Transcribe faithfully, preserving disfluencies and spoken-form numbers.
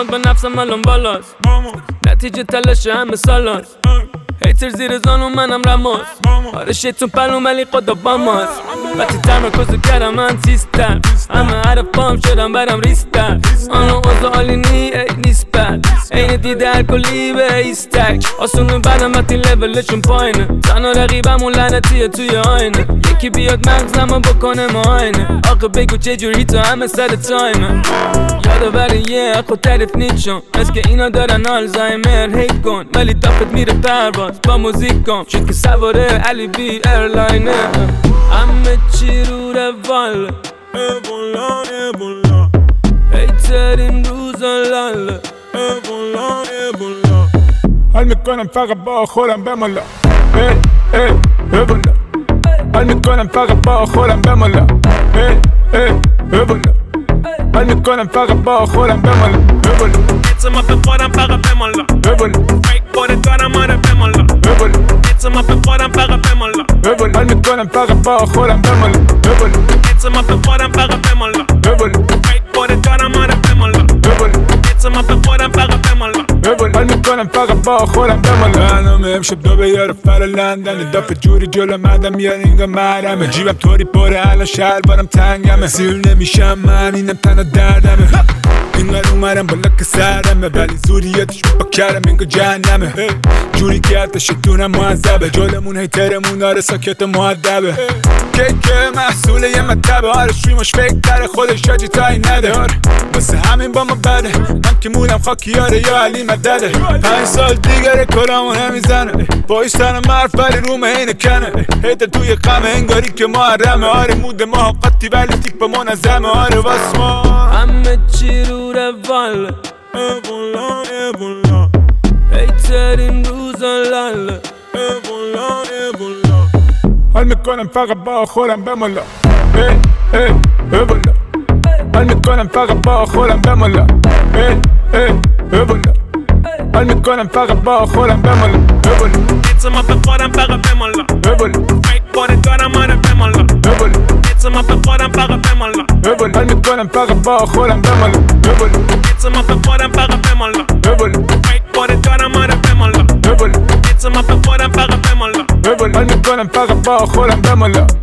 به نفسم الان بالاست، نتیجه تلاش همه سالاست. هیتر زیر زانو منم رماس، آره شیطون پلو ولی خدا با ماست. وقتی تمرکز کردم من سیستم، همه حرف پام شدم برم ریستر. آنو اوضاع عالی نی ای نیست بد، این دیده الکلی به ایستک. آسونه بدم وقتی لولشون پایینه، تنها رقیبمون لعنتیه توی آینه. یکی بیاد مغزمو بکنه معاینه، آقا بگو چجوری تو همه سر تایمه. یادآور یه خود تعریف نیچون، از که اینا دارن آلزایمر. هیت کن ولی دافت میره پرواز با موزیک کن، شد که سواره علی بی ایرلاینه. همه چی رو روال ایبولا ایبولا، هیتر این روزا لاله ایبولا ایبولا. حال میکنم فقط با خودم بمالا، ای ای ایبولا. حال میکنم فقط با خودم بمالا، ای ای ایبولا. حال میکنم فقط با خودم بمالا، ایبولا. اعتماد به خودم فقط بمالا، ایبولا. فکر خودت دارم آره بمالا، ایبولا. اعتماد به خودم فقط بمالا، ایبولا. حال میکنم فقط با خودم بمالا، ایبولا. اعتماد به خودم فقط بمالا، ایبولا. فکر خودت دارم آره بمالا، ایبولا. اعتماد به خودم فقط بمالا. حال میکنم فقط با خودم بمالا. برنامه امشب دو بیاره فر لندن، دافه جوری جلو مدم میاد اینگا مرمه. جیبم طوری پره الان شهر بارم تنگمه، سیر نمیشم من اینم تنها دردمه. اینقدر اومرم بالا که سرمه، ولی زوریتش با کرم اینگا جهنمه. جوری که حتش دونم معذبه، جلمون هیترمون آره ساکت مهدبه. که که محصول یه مطبه، آره شویمش فکر داره خودش آجی تایی نده. آره واسه همین با ما بده، من که مولم خاکیاره یا علی مدده. پنج سال دیگره کلامو نمیزنه، باش تنم مرف ولی رومه اینه کنه. هیتر توی قمه انگاری که محرمه، آره موده ما قطی ولی تیک با منظمه. آره واس ما همه چی رو روال ایبولا ایبولا، هیتر این روزا لاله ایبولا ایبولا. حال میکنم فقط با خودم بمالا، ای ای ایبولا. حال میکنم فقط با خودم بمالا، ای ای ایبولا. حال میکنم فقط با خودم بمالا، ایبولا. اعتماد به خودم فقط بمالا، ایبولا. فکر خودت دارم آره بمالا، ایبولا. اعتماد به خودم فقط بمالا، ایبولا. حال میکنم فقط با خودم بمالا، ایبولا. اعتماد به خودم فقط بمالا، ایبولا. فکر خودت دارم آره بمالا، ایبولا. اعتماد به خودم فقط بمالا. ایبولا. حال میکنم فقط با خودم بمالا.